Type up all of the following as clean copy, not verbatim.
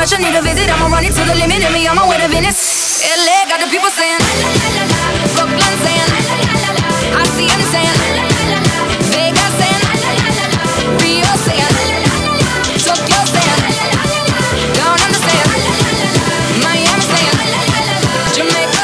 much I need a visit. I'ma run it to the limit and me on my way to Venice. LA got the people saying la la la la la. Brooklyn saying la la la la la. I see them saying la la la la la. Vegas saying la la la la la. Rio saying la la la la la. Tokyo saying la la la la la. Don't understand la la la la la. Miami saying la la la la la. Jamaica.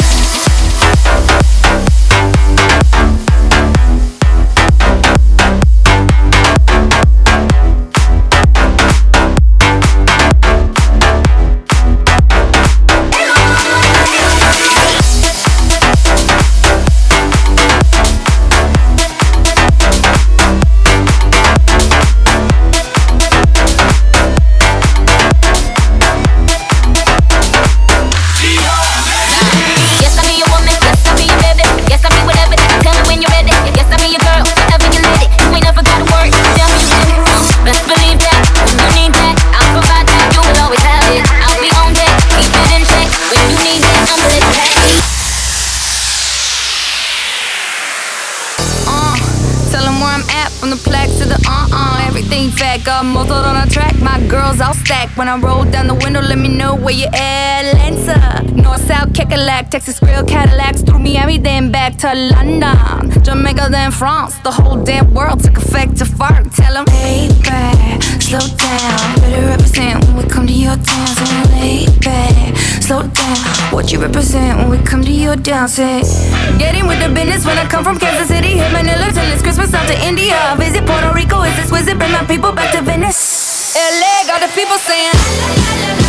Got muzzled on a track, my girls all stacked. When I roll down the window, let me know where you at. Atlanta, North, South, Kekalak, Texas grill, Cadillacs, through Miami, then back to London, Jamaica, then France. The whole damn world took effect to fart. Tell them, hey back, slow down. Better represent when we come to your town. So lay back, slow down. What you represent when we come to your town? Say, getting with the business when I come from Kansas City. Hit Manila till it's Christmas, out to India. Visit Puerto Rico, is this wizard? Bring my people back to Venice. LA got the people saying la la la la.